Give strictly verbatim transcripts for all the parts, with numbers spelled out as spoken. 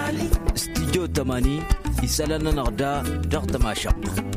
استديو تماني يسألنا نغدا ضغط ما شق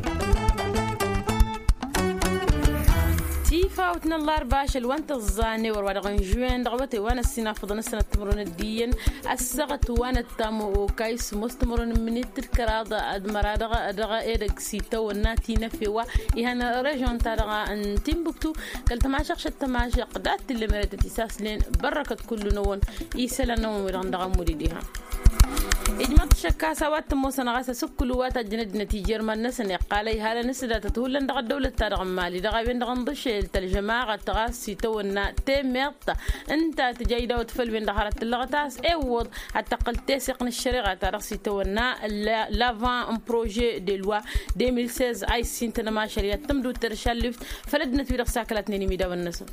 فاوتنا الله رباش الوانت الزاني وروانا جوين دغوتي وانا السنة فضنا السنة تمرون الدين السغت وانا التامو كايس مستمرون من التكراضة ادمرادغا ادغا ايدك سيتو الناتي نفيوا يهانا رجون تارغا ان تيمبكتو قلت ما شخش التماشق دات اللي مريت تساس لين بركة كل نون يسلا نون ويران دغا مريديها إجماع شكا سوات موسنا غاسا سكلوا واتا جند نتيجة ما نسني قالي هلا نسدا تتولن دغ الدولة تارغ مالي دغ بين دغ نضشيل الجماعة تغاسي تونا تيميرتا انت تجايدا وتفل بين دخلت اللغتاس ايوض التقل تسقن الشريعة تغاسي تونا لافان بروجي دي لوا ألفين وستة عشر اي سنتنا ما شريعة تمدو ترشال فلدنا في رخصة كلات نيني ميدا والنسو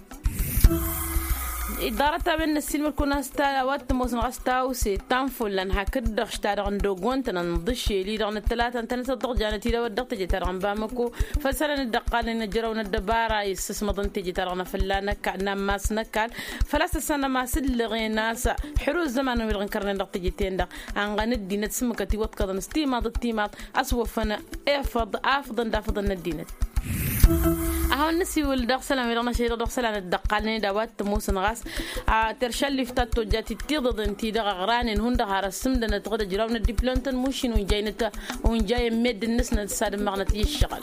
إدارة بين السلم كنا ستا وات موسم غستا وسي تنفل لأنها كده اشتار عنده قوانت نضشي لي دغن الثلاثة أنت نصدق جانتي لو الدقت جي ترى بامكو فسرنا الدقال نجرون الدبارة يستسمضن تجي ترى فلانا كنا ماس نكال فلاس السنة ما سل غيناس حروز زمان ويرغن كرنا الدقت جي تين عن غندي نتسمك تي وات كذا نستيمات التيمات أسوفنا أفض أفضل دافضل ندينت أهون نسي والدق سلام يرنا شيء الدق سلام الدقالني دوات موسن غاس ترشل لفتات جاتي تيض انتي دغ غران هون دغ رسم دنا تغدا جراونا ديبلونتن موشين وين جاينتا وين جاي مد الناس نتساد مغناطيس الشغل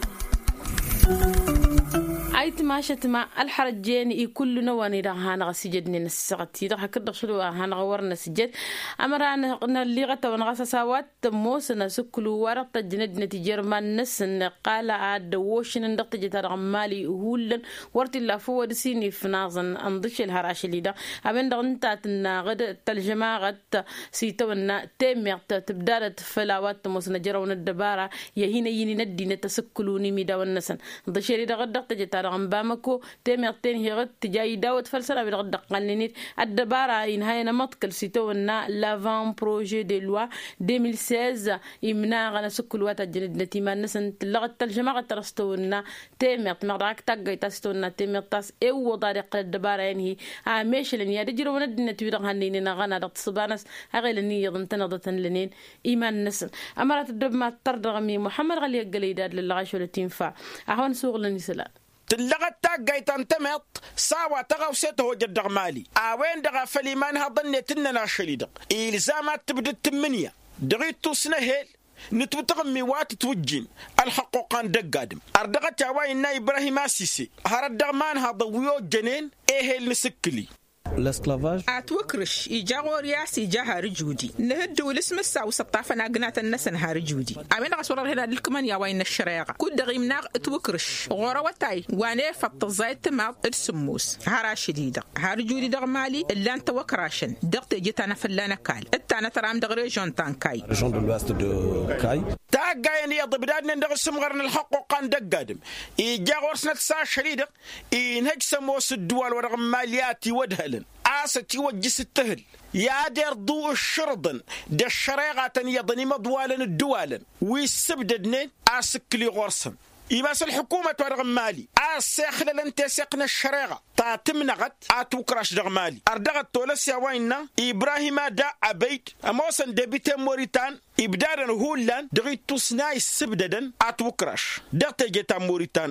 عيت ماشت مع الحرجين كل نواني ده هانا سجدني نسقتي ده كده شلو هانا غورنا سجد أمرنا اللي غتا ونغسا سوات موسنا سكلوا ورقة جند نتيجة ما نسن قال عاد وشن ندق جتار عمالي هولن ورت الله فوق سيني في نازن أنضش الهراش اللي ده أبين ده أنت تنا غد الجماعة غد سيتونا تيمير تبدأ تفلاوات موسنا جرون الدبارة يهين يني ندي نتسكلوني ميدا والنسن أنضش اللي ده غد جتار عم بامكو تيميرتين هي غد تجاي داوت فلسنا بالغد قلنيت الدبارة إن هاي نمطكل سيتونا لافان بروجي دي لوا ألفين وستة عشر يمنا غنا سكل وات الجلد نتي ما نسن تلغت الجماعة ترستونا تيميرت مراك تاجي تستونا تيميرتاس أو طريق الدبارة يعني عامش لين يرجعوا من الدنيا تورا هنينا غنا رت صبانس أغير لني يضم تنضت لنين إيمان نسن أمرت الدب ما تردغمي محمد غلي الجليدات للغاش ولا تنفع أهون سوق لنسلا تلغت تاجي تنتمط ساوى تغوسته جدغ مالي اوين دغ فليمان هضن تننا شليدق الزامات تبدا التمنيه دغيتو سنهل نتوتغمي وات توجين الحقوقان دقادم اردغت واين ابراهيم اسيسي هردغ مان هذا ويو جنين ايه نسكلي الاسكلافاج اتوكرش يجاور ياس يجاها رجودي نهدو الاسم الساو سطافنا قنات الناس نها رجودي امين غسور هنا الكمان يا وين الشريعه كود غيمنا توكرش غوروتاي واني فطزايت ما السموس هرا شديده هرجودي دغ مالي الا انت وكراشن دغت جيت انا فلانا كال انت انا ترام دغ ريجون تانكاي ريجون دو لواست دو كاي تاغاين يا ضبدان ندغ سمغرن الحقوقان دقادم يجاور سنه سا شريده ينهج سموس الدول ورغم مالياتي ودهلن آستي وجس التهل يا دير ضوء الشرطن دا الشريعة يضني مضوالا الدوالا ويسبددنين آسكلي غرسن يباس الحكومة ورغم مالي آسيخل لن تسيقنا الشريعة تاتمنغت آتوكراش دغمالي أردغت تولس يا ويننا إبراهيم دا عبيد أموسن دبيت موريتان إبدارن هولان دغيت تسناي السبددن آتوكراش دغت جيتا موريتان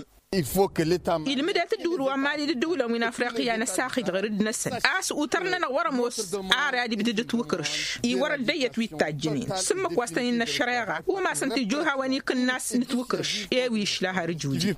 المدة تدور ومالي الدولة من أفريقيا نساخي غير النسل أس وترنا ورموس عادي بدأت توكرش يورا الديت ويتاجنين سمك واسطين الشريعة وما سنتجوها ونيك الناس نتوكرش إيويش لها رجولي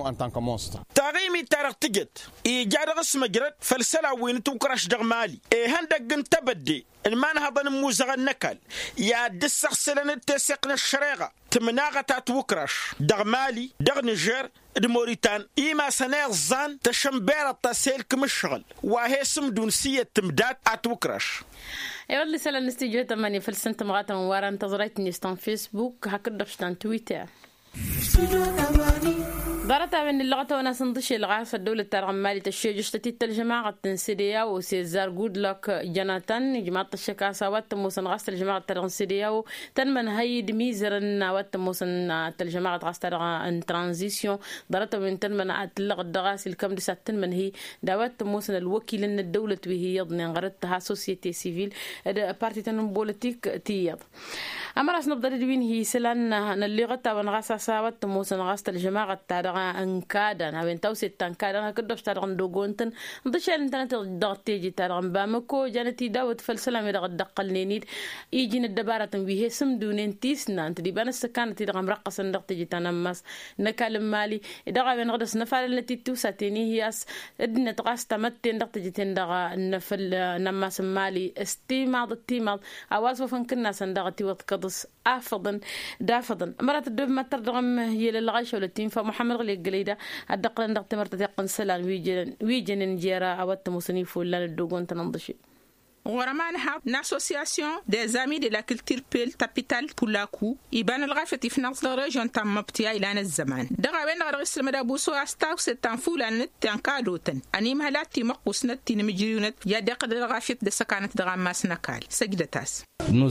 تغيمي تارق تجد إيجاد غسم جرد فالسلا وين توكرش دغمالي إيه هندق انتبدي المان هذا الموزغ النكال يا دسخ سلنة تسقنا الشريعة تمناغة توكرش دغمالي دغ نيجر الموريتان إما سنير زان تشمبير التسيل كمشغل وهي سمدون سية تمدات أتوكرش أيوة اللي سأل نستيجه تمانية فلسنت مغاتا موارا انتظريت نيستان فيسبوك هكذا فشتان تويتر ضرتها من اللغة وناس نضشي الغاصة الدولة الترغمالي تشيء جشتتي الجماعة التنسيدية وسيزار جود لك جناتان جماعة الشكاسة واتموسن غاصة الجماعة الترغنسيدية وتنمن هيد ميزرن واتموسن الجماعة غاصة ان ترانزيسيون ضرتها من تنمن أتلغ الدغاسي الكم دي تنمن هي دوات موسن الوكيل ان الدولة وهي يضني غرتها سوسيتي سيفيل بارتي تنم بوليتيك تيض أما راس نبضل دوين هي سلان اللغة ونغاسة ساوات موسن غاصة الجماعة الترغ أنكادا نبين توسيت أنكادا كدوش ترغن دوغونتن ندشان انترنت ضغطيجي ترغن بامكو جانتي داود فالسلام يدغ الدقل نينيد يجين الدبارة بيه سم دونين تيسنا انت دي بان السكانة تدغ مرقصا ضغطيجي تنمس نكالم مالي دغا بين غدس نفال التي توساتيني هي اس ادنا تغاس تمتين ضغطيجي تندغ نفل نماس مالي استيماض التيماض أواز وفنكنا سندغتي وتقضس آفضا دافضا مرات الدب ما تردغم هي للغايشة والتين فمحمد غلي قليدا الدقل ندقت مرتدي قنسلان ويجن ويجن نجيرا أوت مصنيف ولا الدوغون تنضشي ورمانها l'association des amis de la culture Peul Tapital Pulaku يبان الغافة في نفس الريجون تم مبتيا إلى الزمان دغا وين غرس المدابوسو أستاو ستنفول أن تنكادوتن أني مهلاتي مقوس نتي نمجريونت يا دقد الغافة دسكانت دغا ماس نكال سجدتاس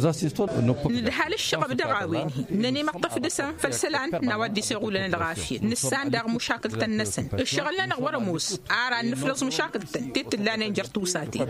ندحال الشغب دغا وينه نني مقطف دسم فالسلان نودي سيغولنا الغافة نسان دغ مشاكل تنسن الشغل لنا ورموس عارا نفلص مشاكل تن تتلانا نجرتوساتي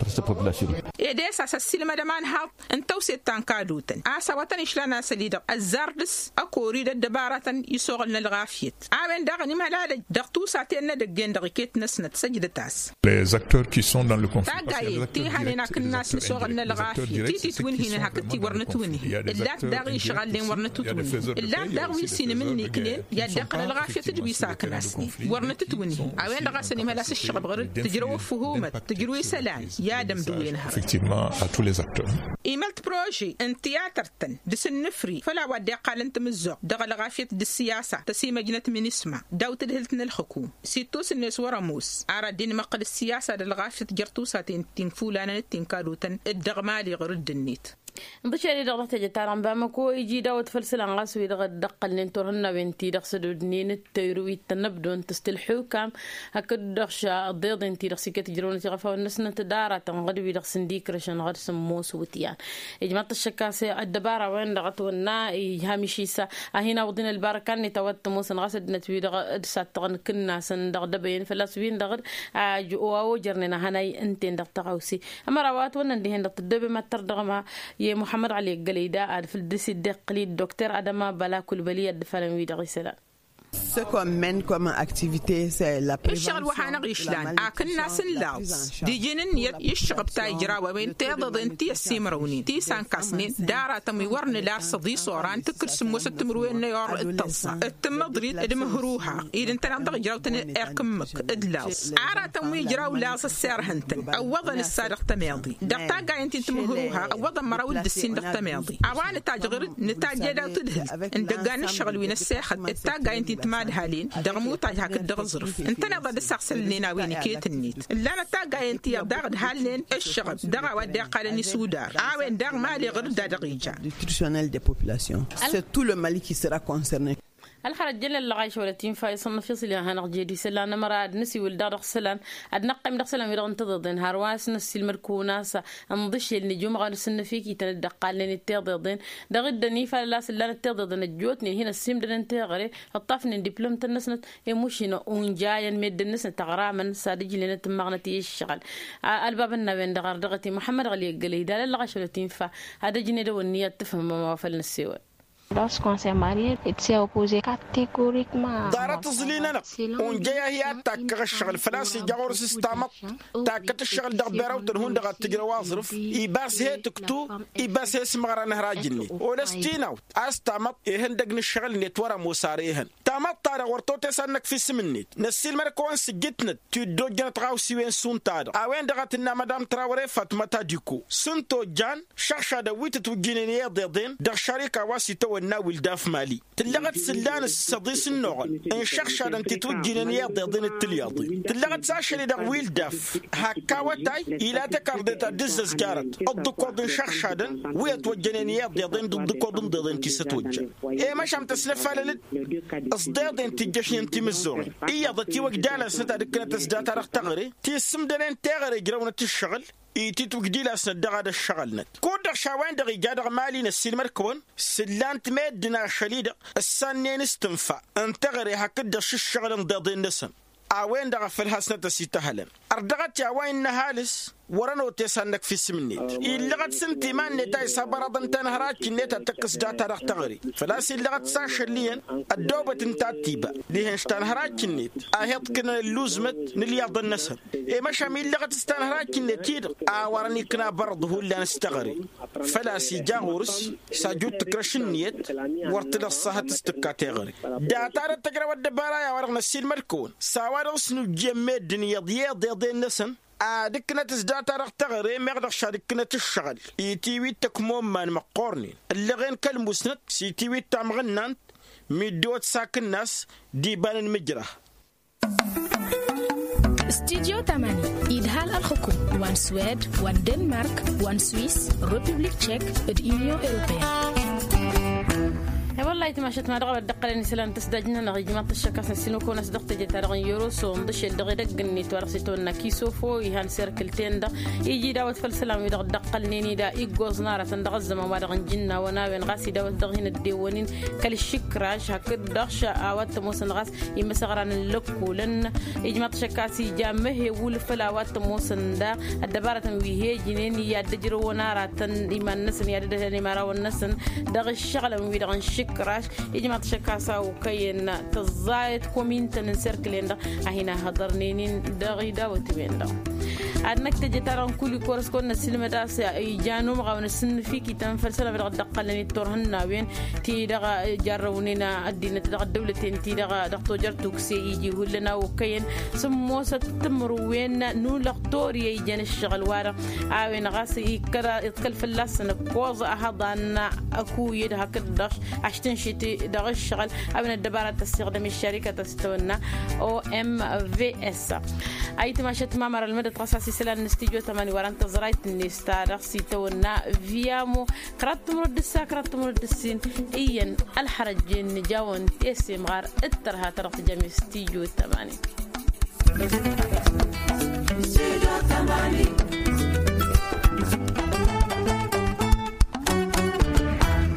إديس أساسي مدمان هاب أنتو ستان كادوتن أسا وطن إشلانا سليدة الزاردس أكوريد الدبارة يسوغلنا الغافيت آمن داغني مهلالة دغتو ساتين دقين دغيكيت نسنة سجدتاس les acteurs qui sont dans le conflit تاقاي تي هانينا كنا سيسوغلنا الغافيت تي تي توين هنا هكتي ورنتوني اللات داغي شغالين ورنتوني اللات داغوي سين مني كنين يدقل الغافيت دوي ساكناسني ورنتوني أوين دغاسني مهلاس الشغب غير تجروا فهومة تجروا سلام يا دم دوين effectivement à tous les acteurs. إيملت بروجي ان تياترتن دس النفري فلا ودي قال انت مزوق دغل غافية دي السياسة تسيما جنت من اسمع داوت الهلتن الحكوم سيتوس الناس ورموس عرى دين مقل السياسة دالغافية جرتوسة تين فولانا تين كادوتن الدغمالي غرد النيت بشري دغت جتارم بامكو يجي داود فلسلان غاسوي دغ دقل ننتورنا بنتي دغسدو دنين التيروي تنبدون تستلحو كام هكد دغشا الضيض انتي دغسيكت جرون تغفا والنسنة تدارة تنغدوي دغ سنديك رشان غد سموس وتيان اجمعت الشكاسي الدبارة وين دغت ونا هامشيسا اهينا وضين الباركان نتوت موسن غاسد نتوي دغ ادسات تغن كنا سن دغ دبين فلاسوين دغ او جرننا هناي انتين دغ تغوسي اما روات ونن دهن دغ الدبي ما تردغما محمد علي قليدا في الدرس الدقلي الدكتور أدم بلا كل بلية دفلم ويدغي سلا Ce qu'on mène comme activité, c'est la prévention. الشغل وحنا غيشلان أكن ناس اللاوس دي جنن يشغب تاي جراوة وين تيضض انتي السيمرونين تي سان كاسنين دارا تمي ورن لار صدي صوران تكر سموس التمروين نيار التلصة التم ضريد ادم هروها إذا انت نعطق جراوتن اركمك ادلاوس عارا تمي جراو لاس السير هنتن أوضا السارق تماضي دقتا قاي انتي تمهروها أوضا مراود السين دق تماضي أوان نتاج غير نتاج جدا تدهل ان دقان الشغل وين الساخد التاقا انتي تماد هالين دغمو تاج هاك الدغزرف انت نقدر السقسل لينا وين كيت النيت لا نتاقا انت دغد هالين الشغب دغا ودي قالني سودار اوين دغ مالي غير دغيجا nutritionnel des populations. C'est tout le Mali qui sera concerné. الحرج جل اللغايش ولا تيم فايصل في صلي هنرجدي سلان مراد نسي ولدار سلان ادنقم دخسلان يرغن تضدين هرواس نسي المركوناس انضش النجوم غير سن فيك يتندقال لين التضدين دغدني فلا سلان التضدين الجوتني هنا السيم دن انت غري الطفن دبلوم تنسنت يمشينا ونجاين مد النس تغرامن سادج لنا تمغنتي الشغل الباب النبي دغر دغتي محمد غلي قليدا اللغايش ولا تيم فا هذا جني دو النيه تفهم ما فلنا السوى. Lorsqu'on s'est marié, il s'est opposé catégoriquement. دارت زلينا ونجايا هي تاك الشغل فلاسي جاور سيستامات تاكت الشغل دغبيرا وتنهون دغ تجرا واصرف يباس هي تكتو يباس هي سمغرا نهراجني ولستينا استامات يهن دغن الشغل نتورا موساريهن تامات طار ورتو تسنك في سمنيت نسيل مركون سجتنا تدو جنت غاوسي وين سونتاد اوين دغتنا مدام تراوري فاطمه ديكو سنتو جان شخشا دا ويتو جينينيه ضدين دغ شركه واسيتو والناول داف مالي تلغت سلان الصديس النوغل ان شخص ان تتوجه نياض ضين التلياضي تلغت ساشري دغويل داف هكا وتاي الى تكردت دز زجارت الدكود شخص هذا ويتوجه نياض ضين الدكود ضين تستوجه اي مش عم تسلف على اصداد انت جش انت مزوري اي ضتي وقداله ستا دكنه تسدات رخ تغري تيسم دنين تغري جرونه الشغل إيتي تقدي لاسنا دغا دا الشغلنا كودر شاوين دغي جادغ مالي نسيل مركون سلان تميدنا شليدة السانين استنفع انتغري هكذا الشغل نضيضي النسن اوين دغا في الحسنة تسيتهلن اردغت يا وين نهالس ورانو تيسانك في سمنيت اللغت سنتي مان نتاي صبرضن تنهراك نتا تكس داتا رخ تغري فلاسي اللغت ساشليا الدوبة انتا تيبا ليهن شتنهراك نت اهيط كنا اللوزمت نلياض النسر اي مشامي اللغت استنهراك نتير اوراني كنا برضه اللي نستغري فلاسي جاغورس ساجود تكرش النيت ورتل الصحة تستكا تغري داتا رتقرا ودبارايا ورغنا السيل مركون ساوار اسنو جميد دنيا ضياض ضياضي النسن دكنا تزدات رخ تغري مغدق شاركنا تشغل يتيوي تكموم من مقورني اللي غين كالمسند سيتيوي تامغنانت ميدوت ساكن الناس ديبان المجرة استديو تمانية إدهال الحكوم وان سويد وان دنمارك وان سويس ريبوبليك تشيك اليونيو أوروبية والله تماشت ما رغب الدقل نسلان تسدجنا نغي جماعة الشكاس نسينو كون صدقت جتارغن يورو سون دش الدغي دغني تورسيتونا كيسوفو يهان سيركلتين دا يجي داوت فالسلام يدغ دقل نيني دا ايغوز نارا تندغ زمان وادغن جننا وناوين غاسي داوت دغين الديوانين كل الشكراش هكد دغشا اوات موسن غاس يمسغران اللكولن جماعة الشكاس جامه ولفلاوات موسن دا الدبارة ويهي جنين يا دجرو نارا تن ايمان نسن يا ددهني مارا والنسن دغ الشغل ويدغن كراش يجمع تشكاسا وكاين تزايد كومينتا نسيركلين دا هنا هضرنين دغي دا وتبين دا أنك تجتارن كل كورس كون السينما داس يجانو مغاون السن فيكي تنفل سنة بدغ دقلني تورهن ناوين تي دغ جارونينا الدين تدغ الدولتين تي دغ دكتور جرتوكسي يجي هلنا وكاين سموسة تمروين نولق توري يجان الشغل وارا عاوين غاسي كرا يتكلف اللسن كوز أحضان أكو يدها كدش عشتن شتي دغ الشغل أبن الدبارة تستخدم الشركة تستونا أو إم في إس أي تماشت مامر المدة قصاصي سلان نستيجو ثماني وران تزرايت نستارغ سيتونا فيامو كرات مرد السا كرات مرد السين إيان الحرجين نجاون تيسي مغار اترها ترغت جميع ستيجو ثماني